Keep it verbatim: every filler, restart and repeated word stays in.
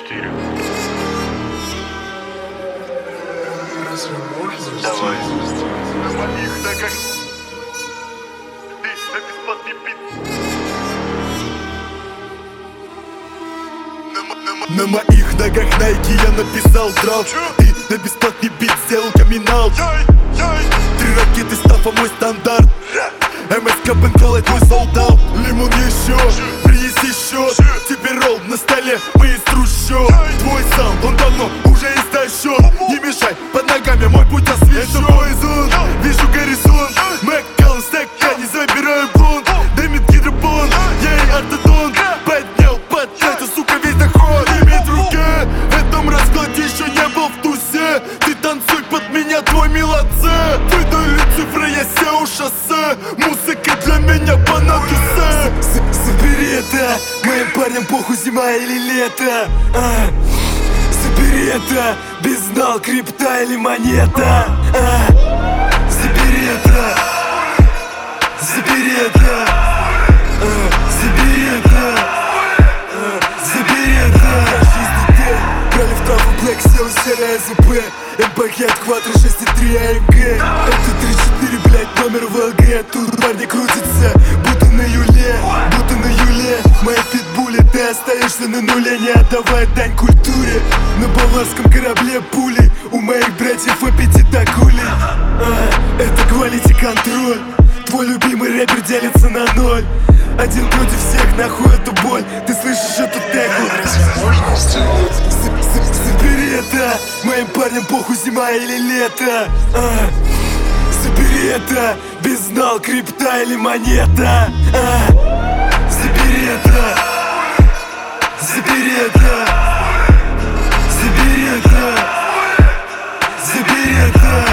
четыре. Разве можно? Давай. На моих ногах ты на бесплатный бит. На моих ногах найки я написал драл. Ты на бесплатный бит сделал камин-аут. Три ракеты стафа мой стандарт. МСК Бен делает мой солдат. Лимон еще, принеси счет. Тебе ролл на столе, мы из трущоб. Твой саунд, он давно уже истощен. Не мешай, под ногами мой путь освещен. Это мой зон, вижу горизонт. Маккаллен, стакан, не забираю бунт. Дэмит гидробон, я и ортодонт. Поднял, поднять, сука, весь доход. Имеет в руке, в этом раскладе еще не был в тусе. Ты танцуй под меня, твой милоце. Выдали цифры, я сеу шоссе. Музыка для меня понадусе. Забери это, моим парням похуй, зима или лето. а. Забери это, безнал, крипта или монета. а. Забери это, забери это, а. Забери это, а. Забери это. Жизнь ДТ, брали в траву Блэк, сел серая ЗП. МПГ от квадра шесть и три АМГ. Это три четыре, блять, номер в ЛГ. Тут парни крутятся, будто на юле, будто на юле. Мои питбули, ты остаешься на нуле. Не отдавай дань культуре. На баварском корабле пули. У моих братьев аппетит акули. а, Это quality контроль. Твой любимый рэпер делится на ноль. Один против всех, нахуй эту боль. Ты слышишь эту теку? Разве можно сделать? Забери это, моим парням похуй, зима или лето. а. Забери это, безнал, крипта или монета. а. Забери это, забери это, забери это, забери это.